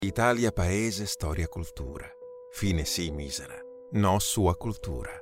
Italia paese storia cultura. Fine sì misera, no sua cultura.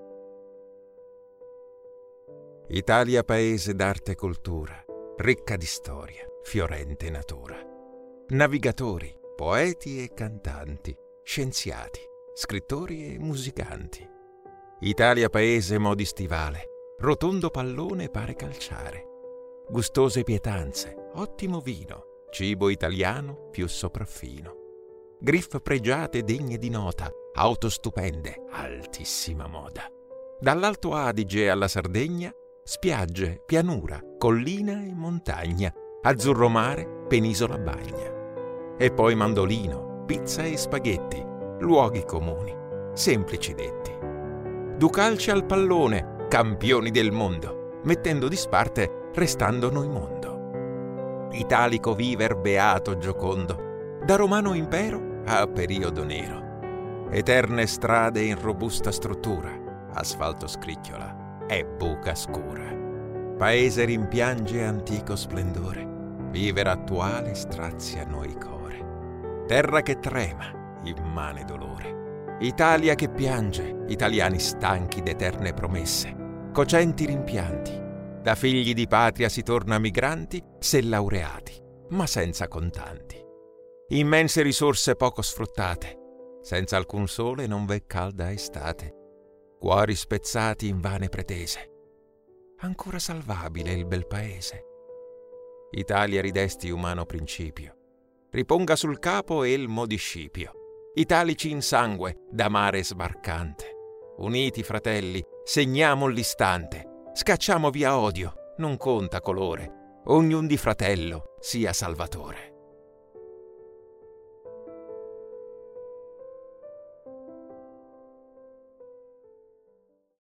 Italia paese d'arte e cultura, ricca di storia, fiorente natura. Navigatori, poeti e cantanti, scienziati, scrittori e musicanti. Italia paese modi stivale, rotondo pallone pare calciare. Gustose pietanze, ottimo vino, cibo italiano più sopraffino. Griffe pregiate degne di nota, auto stupende, altissima moda. Dall'Alto Adige alla Sardegna, spiagge, pianura, collina e montagna, azzurro mare, penisola bagna. E poi mandolino, pizza e spaghetti, luoghi comuni, semplici detti. Ducalci al pallone, campioni del mondo, mettendo disparte, restando noi mondo. Italico viver beato giocondo, da romano impero a periodo nero. Eterne strade in robusta struttura, asfalto scricchiola e buca scura. Paese rimpiange antico splendore, vivere attuale strazia noi core. Terra che trema, immane dolore. Italia che piange, italiani stanchi d'eterne promesse, cocenti rimpianti. Da figli di patria si torna migranti, se laureati, ma senza contanti. Immense risorse poco sfruttate, senza alcun sole non v'è calda estate. Cuori spezzati in vane pretese, ancora salvabile il bel paese. Italia ridesti umano principio, riponga sul capo elmo di Scipio. Italici in sangue, da mare sbarcante. Uniti fratelli, segniamo l'istante. Scacciamo via odio, non conta colore, ognun di fratello sia salvatore.